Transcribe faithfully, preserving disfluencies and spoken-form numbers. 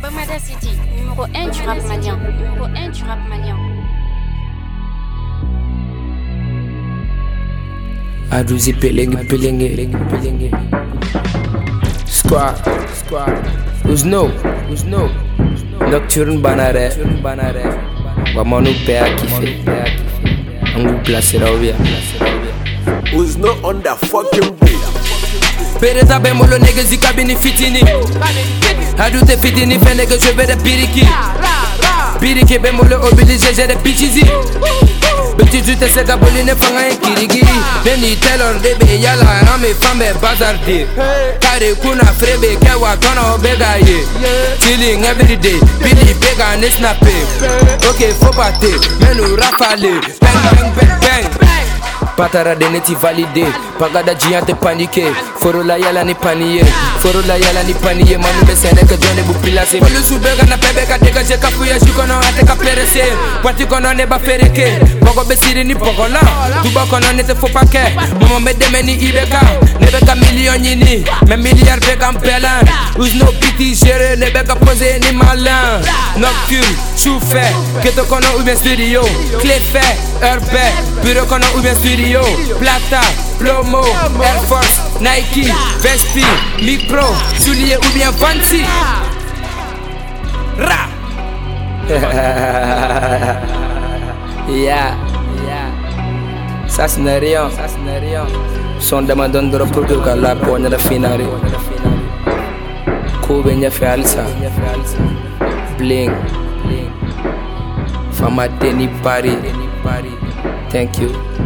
Bamada City, numéro un du rap malien. Numéro un du rap malien. Aduzi pelengi pelengi pelengi. Squad, squad. Uzno, uzno. Nocturne banare, banare. Wamanu bea kife, bea kife. Angu placera ovia. Uzno on the fucking beat. Pereza bemolo niggas i kabini fitini. Adute fitini fe niggas je vais de biriki. Biriki bemolo obligé j'ai des bitches. Petit tu te sais gaboline fanga en kirigiri. Neni telon debe yala rame fame bazarde. Kare kuna frebe kewa tona obega ye. Chilling every day, bili bega ne snapping. Ok faut batter, menu rafale. Bang bang bang bang. Patara de neti validé, pagada giante paniqué. Foro la yala ni panier, foro la yala ni panier. Manu be sene que jone bu pilase. Polu subega na pebeka dega je kapuya shikono ate ka perese. Parti kono ne ba fereke, pogo be siri ni pogo la. Duba kono ne te faut pas que. Momo me deme ni ibeka, ne beka million yini, me milliard beka mpelan. Who's no piti gere, ne beka pose ni malin. Nocturne, chouffé, keto kono ou bien studio. Clé fait, herbé, bureau kono ou bien studio. Plata, Plomo, Air Force, Nike, Vespi, Micro, soulier ou bien Fancy. Ra. Yeah, yeah. Ça ce n'est rien, ça ce n'est rien. Son demandant de reproduire qu'à la poigne de finale. Kobe nya fait alsa. Bling, bling. Fama Deni Paris. Thank you.